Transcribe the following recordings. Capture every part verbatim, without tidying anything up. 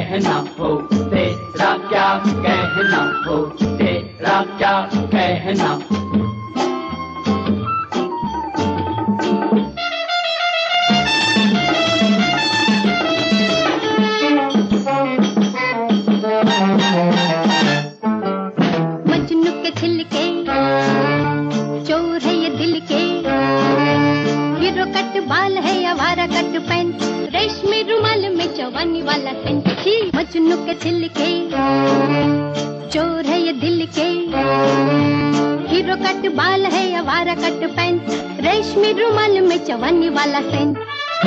कहना हो, तेरा क्या कहना हो, तेरा क्या कहना। मजनू के छिलके चोर है ये दिल के, हीरो कट बाल है आवारा कट पैंट, रेशमी रुमाल में जवानी वाला सेंट। मजनू के छिलके चोर है ये दिल के, हीरो कट बाल है आवारा कट पैंट, रेशमी रुमाल में जवानी वाला सेंट।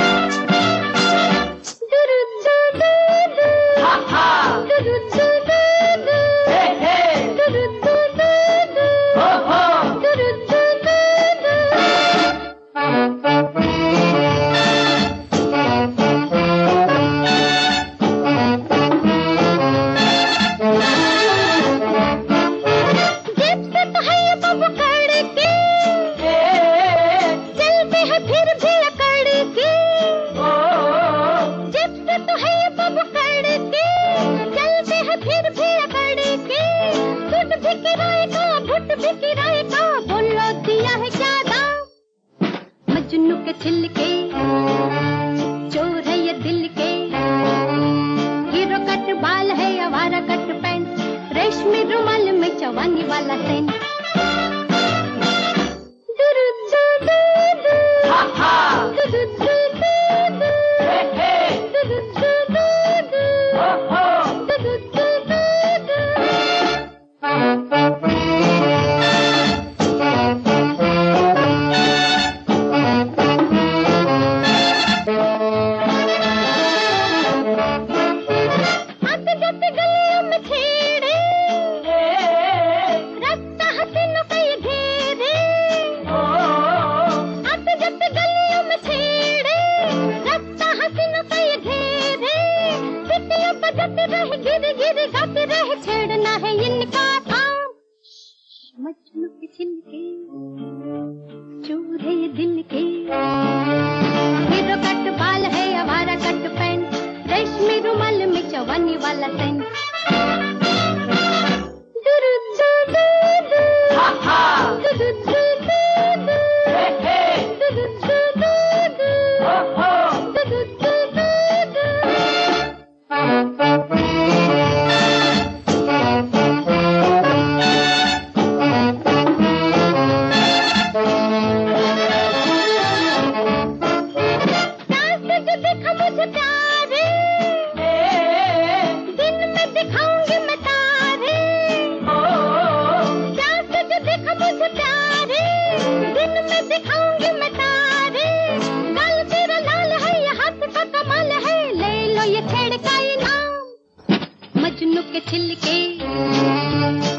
मजनू के छिलके चोर है ये दिल के, हीरो कट बाल है आवारा कट पैंट, रेशमी रुमाल में जवानी वाला सेंट। छेड़ना है इनका काम। मजनू के छिलके चोर है ये दिल के, हीरो कट बाल है आवारा कट पैंट, रेशमी रुमाल में जवानी वाला सेंट। मजनू के छिलके